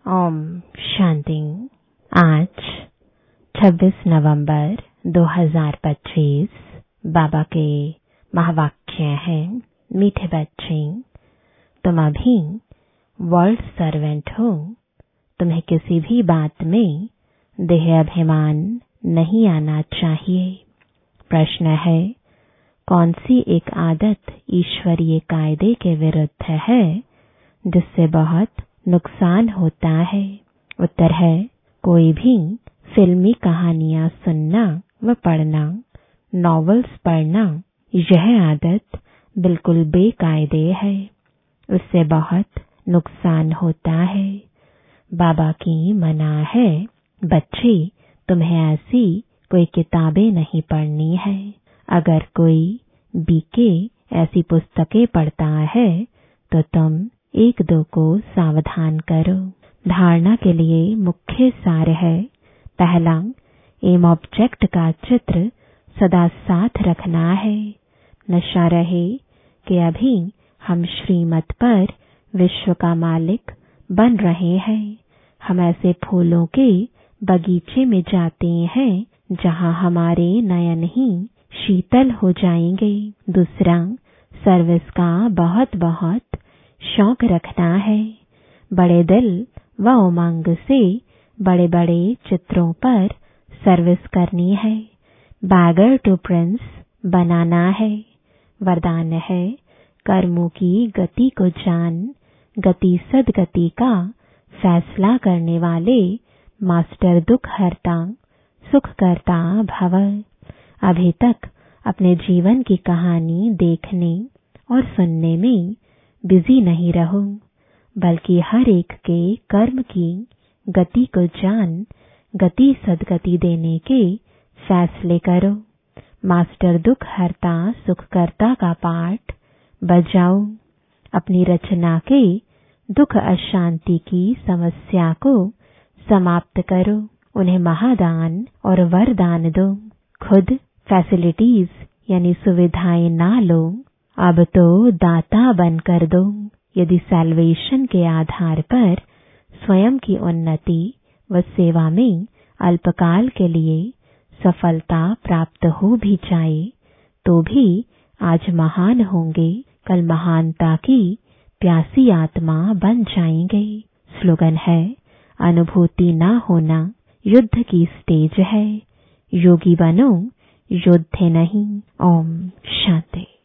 ओम शांति। आज 26 नवंबर 2025 बाबा के महावाक्य हैं, मीठे बच्चे, तुम अभी वर्ल्ड सर्वेंट हो। तुम्हें किसी भी बात में देह अभिमान नहीं आना चाहिए। प्रश्न है, कौन सी एक आदत ईश्वरीय कायदे के विरुद्ध है जिससे बहुत नुकसान होता है? उत्तर है, कोई भी फिल्मी कहानियां सुनना व पढ़ना, नॉवेल्स पढ़ना, यह आदत बिल्कुल बेकायदे है। उससे बहुत नुकसान होता है। बाबा की मना है, बच्चे तुम्हें ऐसी कोई किताबें नहीं पढ़नी है। अगर कोई बीके ऐसी पुस्तकें पढ़ता है तो तुम एक दो को सावधान करो। धारणा के लिए मुख्य सार है, पहला, एम ऑब्जेक्ट का चित्र सदा साथ रखना है। नशा रहे कि अभी हम श्रीमत पर विश्व का मालिक बन रहे हैं। हम ऐसे फूलों के बगीचे में जाते हैं जहां हमारे नयन ही शीतल हो जाएंगे। दूसरा, सर्विस का बहुत बहुत शौक रखना है। बड़े दिल व उमंग से बड़े बड़े चित्रों पर सर्विस करनी है। बैगर टू प्रिंस बनाना है। वरदान है, कर्मों की गति को जान, गति सदगति का फैसला करने वाले मास्टर दुख हरता सुख करता भव। अभी तक अपने जीवन की कहानी देखने और सुनने में बिजी नहीं रहो, बल्कि हर एक के कर्म की गति को जान, गति सदगति देने के फैसले करो। मास्टर दुख हरता सुख करता का पाठ बजाओ। अपनी रचना के दुख अशांति की समस्या को समाप्त करो। उन्हें महादान और वरदान दो। खुद फैसिलिटीज यानी सुविधाएं ना लो, अब तो दाता बनकर दो। यदि सैल्वेशन के आधार पर स्वयं की उन्नति व सेवा में अल्पकाल के लिए सफलता प्राप्त हो भी जाए तो भी आज महान होंगे, कल महानता की प्यासी आत्मा बन जाएंगे। स्लोगन है, अनुभूति ना होना युद्ध की स्टेज है। योगी बनो, योद्धे नहीं। ओम शांति।